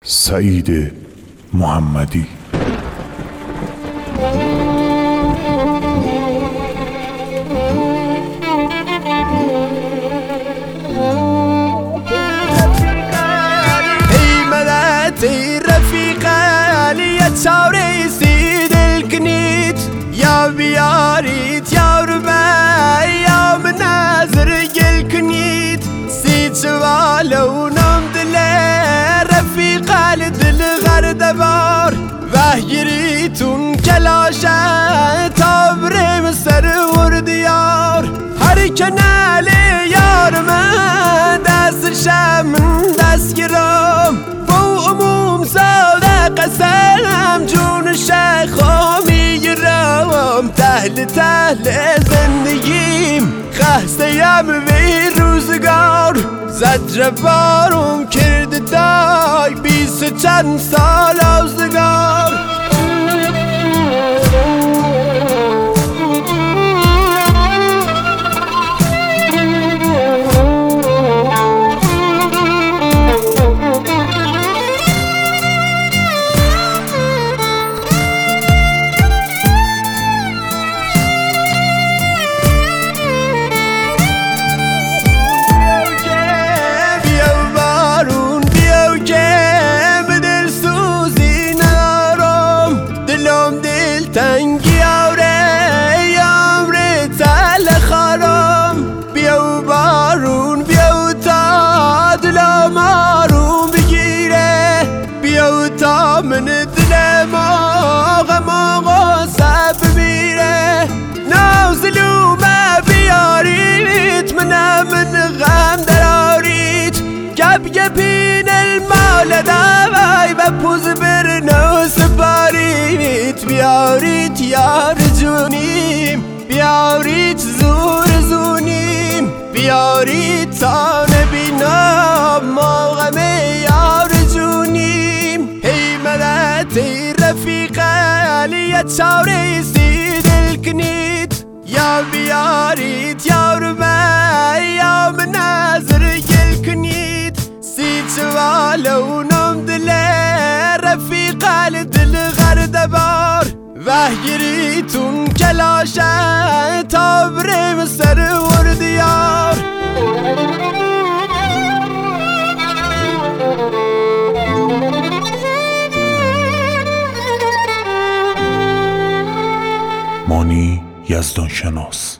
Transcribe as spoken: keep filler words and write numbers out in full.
سعید محمدی. ای رفیقه لیا چاوری سید الکنیت یا بیاریت یارمه یا منازر الکنیت سید شوالو نم دله رفیقه لدل غرد بار وحیریتون کلاشه تابرم سر وردیار هر کنال یارمه دست شم دست گرام عموم صادق سلام جون شیخا میگیرم تهل تهل زندگیم خستیم وی روزگار زجر بارم کرده دای بیست چند سال آزگار تنگی آوره یامره تل خارم بیاو بارون بیاو تا دلم آروم بگیره بیاو تا من دلم آقم آقا سب میره نازلومه بیارید منم من غم درارید گب گپین المال دوای و پوز برنو سپارید بیارید یار جونیم بیارید زور زونیم بیارید تا نبینم ما غم یار جونیم هی مدد ای رفیقه لیا چاوری سید الکنید یا بیارید یارمه یا منازر الکنید سید شوالو نم دله رفیقه لدل غرد بار وحیریتون کلاشه تابرم سر وردیار مانی یزدان شناس.